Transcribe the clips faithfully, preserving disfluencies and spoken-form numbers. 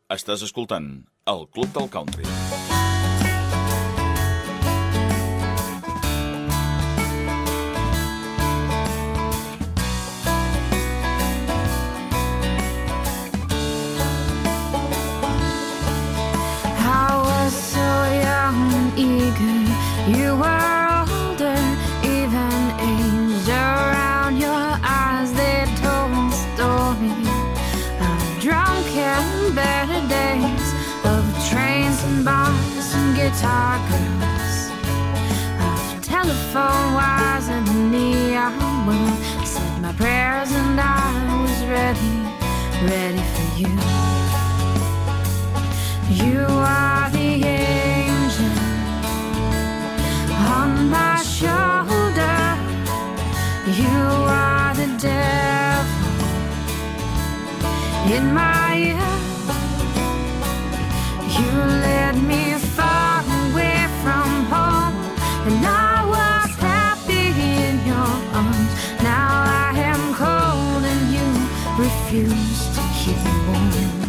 Estàs escoltant el Club del Country. You were older, even age around your eyes. They told a story of drunken better days, of trains and bars and guitar girls, of telephone wires and a neon world. I said my prayers and I was ready, ready for you. You are the angel on my shoulder, you are the devil in my ear. You led me far away from home, and I was happy in your arms. Now I am cold and you refuse to keep me warm.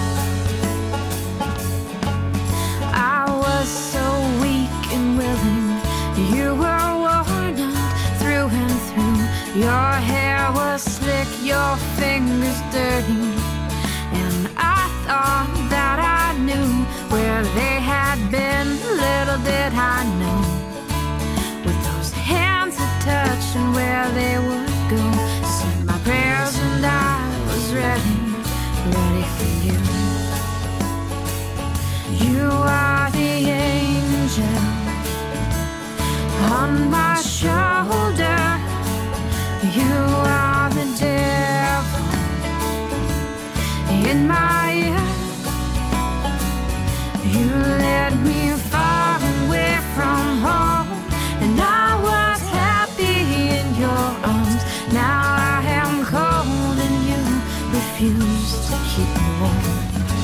I was so weak and willing, you were worn out through and through. Your hair was slick, your fingers dirty, and I thought that I knew where they had been. Little did I know, with those hands that touched and where they would go. Said my prayers and I was ready, ready for you. You are the angel on my shoulder, you are the devil in my ear. You led me far away from home, and I was happy in your arms. Now I am cold and you refuse to keep me warm.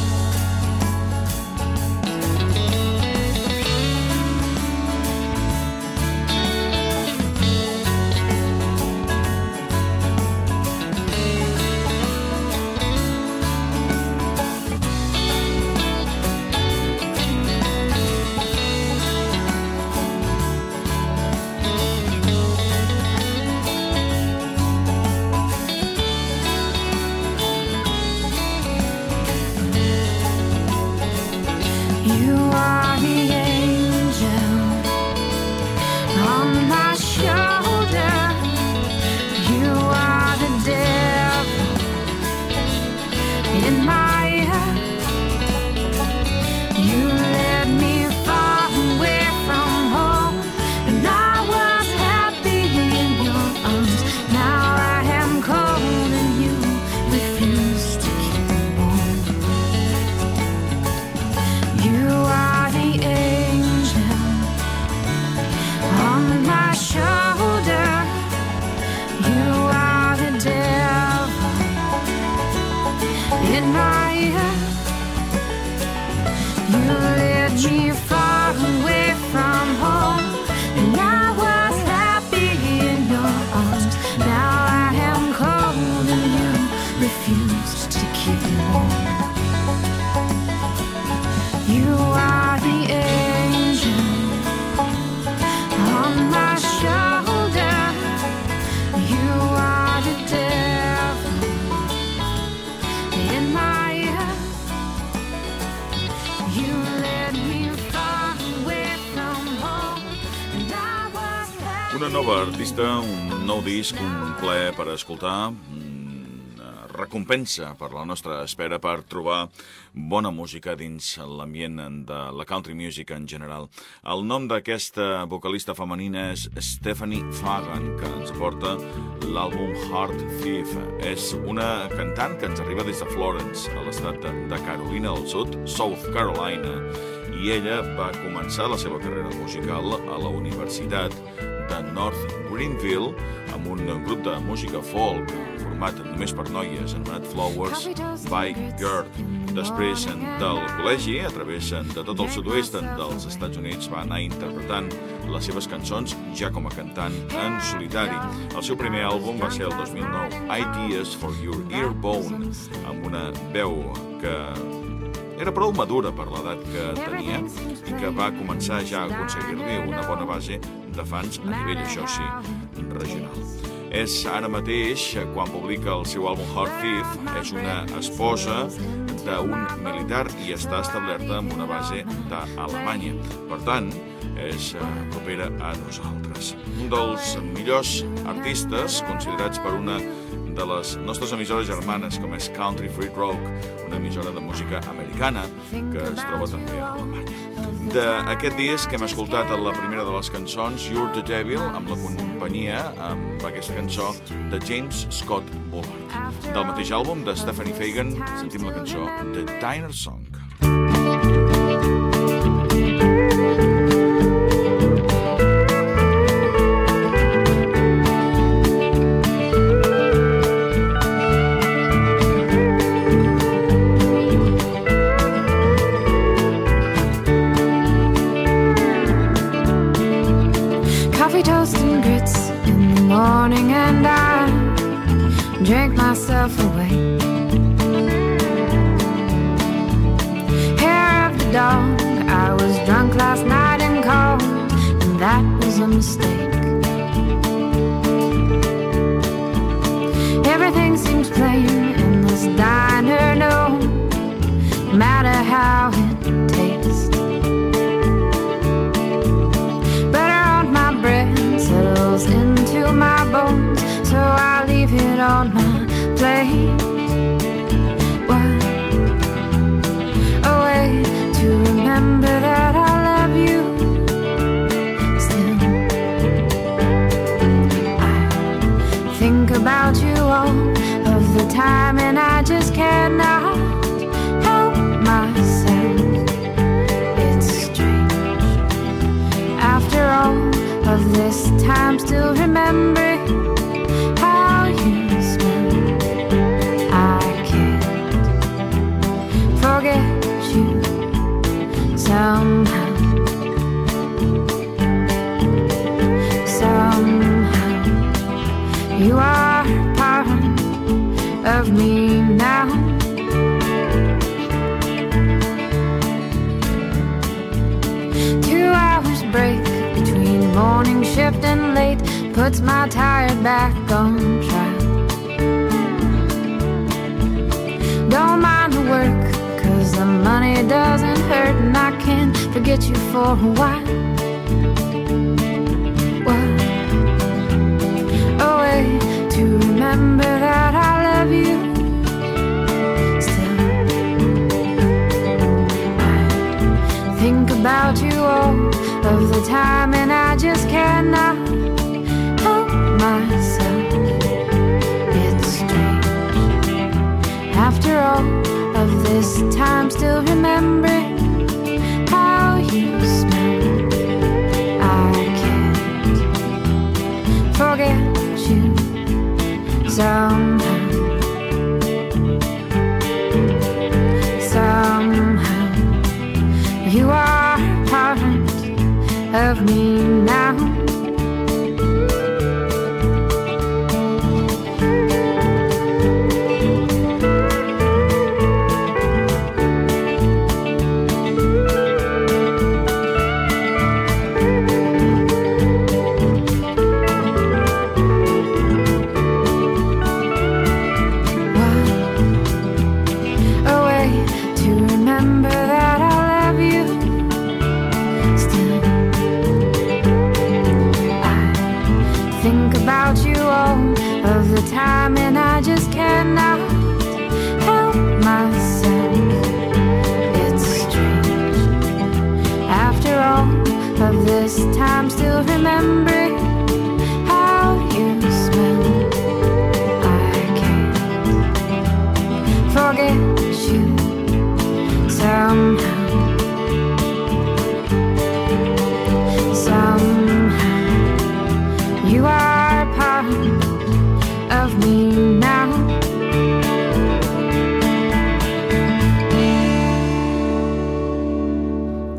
Una nova artista, un nou disc, un plaer per escoltar, una recompensa per la nostra espera per trobar bona música dins l'ambient de la country music en general. El nom d'aquesta vocalista femenina és Stephanie Fagan, que ens aporta l'àlbum Heart Thief. És una cantant que ens arriba des de Florence, a l'estat de Carolina del Sud, South Carolina, i ella va començar la seva carrera musical a la Universitat de North Greenville amb un grup de música folk format només per noies anomenat Flowers by Girl. Després del col·legi, a través de tot el sud-oest dels Estats Units, va anar interpretant les seves cançons ja com a cantant en solitari. El seu primer àlbum va ser el dos mil nou, Ideas for Your Earbone, amb una veu que era prou madura per l'edat que tenia i que va començar ja a aconseguir-li una bona base de fans a nivell, això sí, regional. És ara mateix, quan publica el seu àlbum Hot Thief, és una esposa d'un militar i està establerta amb una base d'Alemanya. Per tant, és propera a nosaltres. Un dels millors artistes, considerats per una de les nostres emissores germanes, com és Country Free Rock, una emissora de música americana que es troba també a Alemanya. D'aquest disc hem escoltat la primera de les cançons, You're the Devil, amb la companyia, amb aquesta cançó de James Scott Bullard. Del mateix àlbum de Stephanie Fagan sentim la cançó The Diner Song. Drink myself away. Hair of the dog, I was drunk last night and cold, and that was a mistake. Everything seems plain in this diner, no matter how it tastes. Butter on my bread settles into my bones, so I leave it on my plate. What a way to remember that I love you still. I think about you all of the time, and I just cannot help myself. It's strange, after all of this time, still remembering how you smell. I can't forget you somehow. Somehow you are part of me now. Two hours break between morning shift and late puts my tired back on track. Don't mind the work, cause the money doesn't hurt, and I can forget you for a while. What a way to remember that I love you still. I think about you all of the time, and I just cannot help myself. It's strange, after all of this time, still remembering how you smell. I can't forget you somehow. Somehow you are part of me now.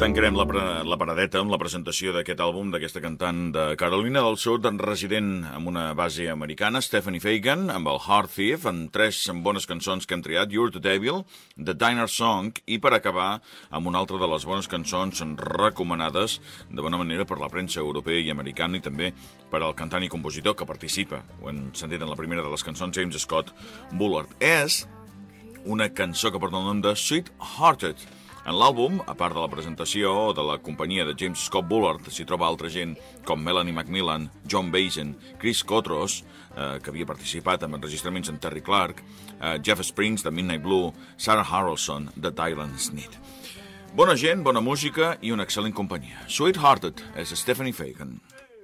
tancarem la, la paradeta amb la presentació d'aquest àlbum d'aquesta cantant de Carolina del Sud, resident amb una base americana, Stephanie Fagan, amb el Heart Thief, amb tres bones cançons que hem triat, You're the Devil, The Diner Song, i per acabar amb una altra de les bones cançons recomanades de bona manera per la premsa europea i americana i també per al cantant i compositor que participa. Ho hem sentit en la primera de les cançons, James Scott Bullard. És una cançó que porta el nom de Sweet Hearted. En l'àlbum, a part de la presentació de la companyia de James Scott Bullard, s'hi troba altra gent com Melanie Macmillan, John Basin, Chris Kotros, eh, que havia participat en enregistraments amb Terry Clark, eh, Jeff Springs, de Midnight Blue, Sarah Harrelson, de Dylan Sneed. Bona gent, bona música i una excel·lent companyia. Sweet Hearted és Stephanie Fagan.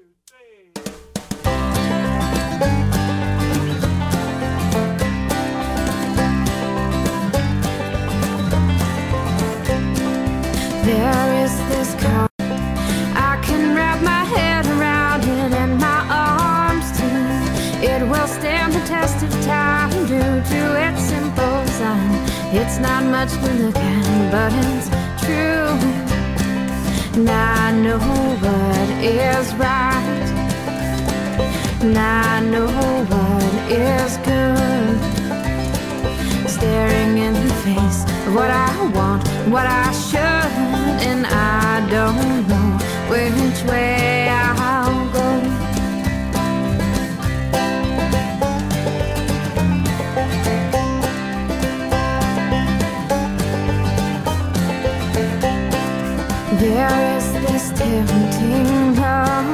There is this car, I can wrap my head around it and my arms too. It will stand the test of time due to its simple design. It's not much to look at, but it's true. And I know what is right, and I know what is good. Staring in the face of what I want, what I should, and I don't know which way I'll go. There is this tempting love.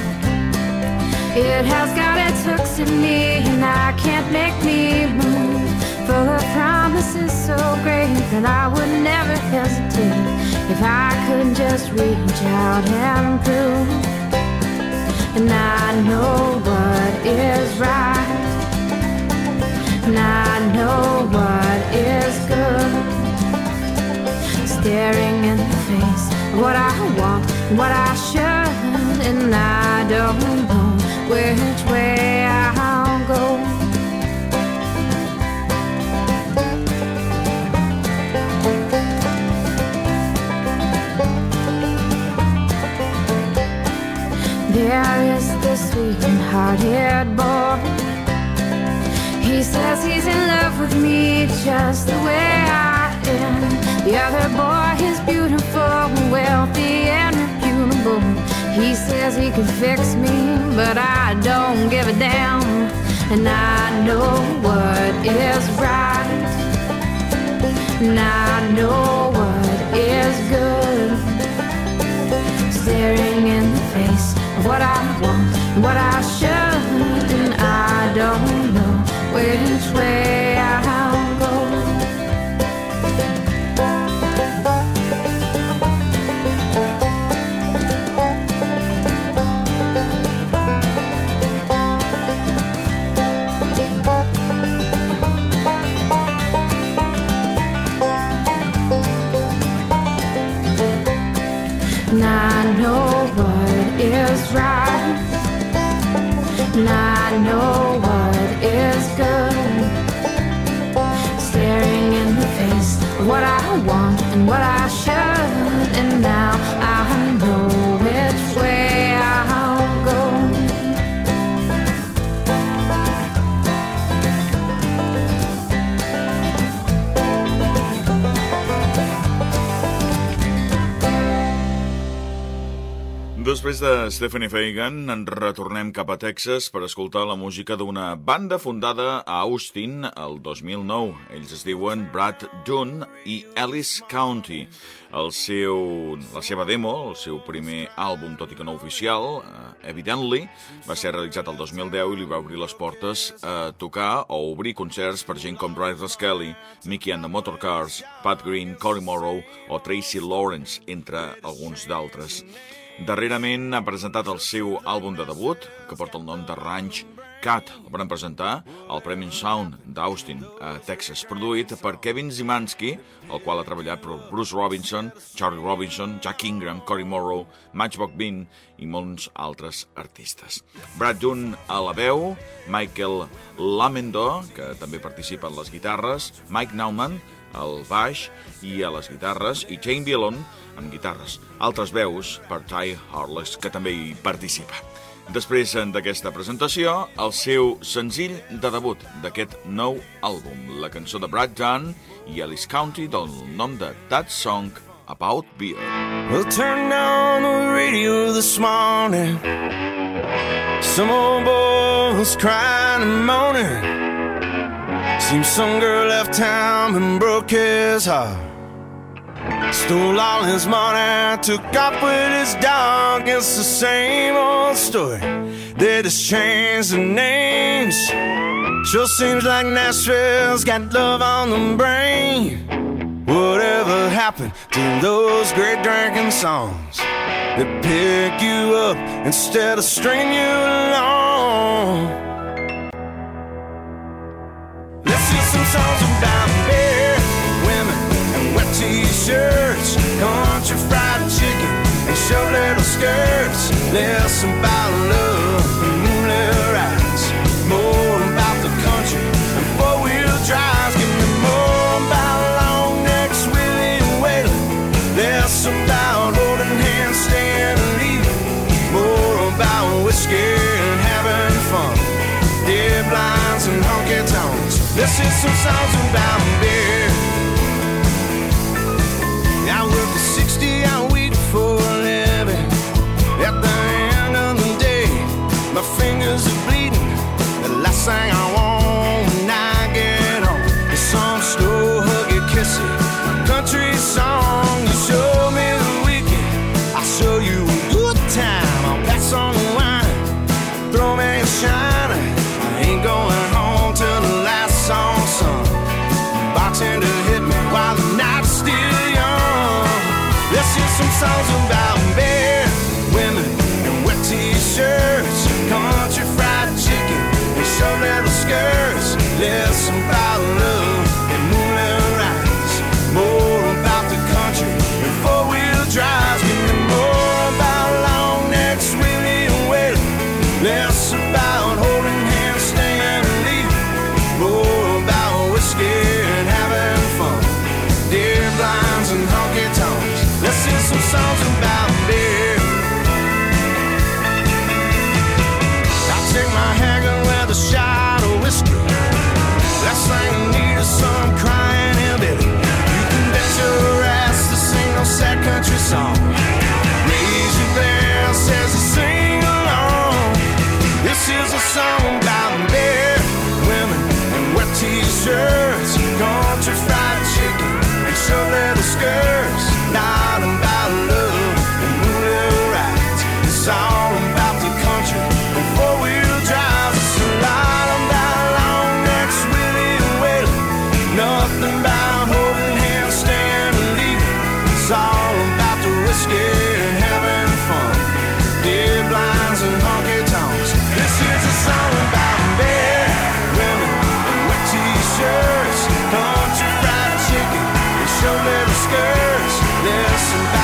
It has got its hooks in me, and I can't make me move. Full of promises so great that I would never hesitate if I could just reach out and prove. And I know what is right, and I know what is good. Staring in the face of what I want, what I should, and I don't know which way I'll go. There is this sweet-hearted boy. He says he's in love with me just the way I am. The other boy is beautiful, wealthy, and reputable. He says he could fix me, but I don't give a damn. And I know what is right, and I know what is good. Staring in the face of what I want, what I should, and I don't know which way I'll go. And I know what is right, and I know what is good. Staring in the face of what I want and what I should, and now I know which way I'll go. Després de Stephanie Fagan, en retornem cap a Texas per escoltar la música d'una banda fundada a Austin el dos mil nou. Ells es diuen Brad Dunn i Ellis County. El seu, la seva demo, el seu primer àlbum, tot i que no oficial, uh, Evidently, va ser realitzat el dos mil deu i li va obrir les portes a tocar o obrir concerts per gent com Bryce Kelly, Mickey and the Motorcars, Pat Green, Cory Morrow o Tracy Lawrence, entre alguns d'altres. Darrerament ha presentat el seu àlbum de debut, que porta el nom de Ranch Cat. El van presentar al Premium Sound d'Austin, a Texas, produït per Kevin Zimanski, el qual ha treballat per Bruce Robinson, Charlie Robinson, Jack Ingram, Cory Morrow, Matchbox Bean i molts altres artistes. Brad Dunn a la veu, Michael Lamendo, que també participa en les guitarres, Mike Nauman al baix i a les guitarres, i Jane Violon amb guitarres. Altres veus per Ty Harless, que també hi participa. Després d'aquesta presentació, el seu senzill de debut d'aquest nou àlbum, la cançó de Brad Dunn i Alice County del nom de That Song About Beer. Well, turn down the radio this morning. Some old boy was crying and moaning. Seems some girl left town and broke his heart. Stole all his money, took off with his dog. It's the same old story. They just changed the names. Sure seems like Nashville's got love on the brain. Whatever happened to those great drinking songs that pick you up instead of stringing you along? Let's hear some songs about beer, women, and wet t-shirts, country fried chicken, and short little skirts. Less about love and moonlit rides, more about the country and four-wheel drives. Give me more about long necks, Willie and Waylon. Less about holding hands, staying and leaving, more about whiskey and having fun, dead blinds and honky-tonks. Let's hear some songs about beer. I work a sixty-hour week for a living. At the end of the day, my fingers are bleeding. The last thing I want when I get home is some slow, huggy, kissy, a country song. You show me the weekend, I'll show you a good time. I'll pass on the wine, throw me a shiner. I ain't going home till the last song sung. Bartender hit me while the night's still young. Let's hear some songs about beer, women, and wet t-shirts, country fried chicken, and short little skirts. Less about love and moonlit rides, more about the country and four-wheel drives. Give me more about long necks, Willie and Waylon. Less about holding hands, staying and leaving, more about whiskey and having fun, deer blinds and honky-tonks. Let's hear some songs about beer. I'll take my hanger with a shot of whiskey. Last thing I need is some crying hillbilly. You can bet your ass to sing no sad country song. Raise your glass as you sing along. This is a song about beer, women, and wet t-shirts, country fried chicken, and short little skirts. Not about love and moonlit rides. It's all about the country and four-wheel drives. It's a lot about long necks, Willie and Waylon. Nothing about holding hands, staying and leaving. It's all about the whiskey and having fun, deer blinds and honky-tonks. This is a song about beer, women, and wet t-shirts, country fried chicken, and short little skirts. Less about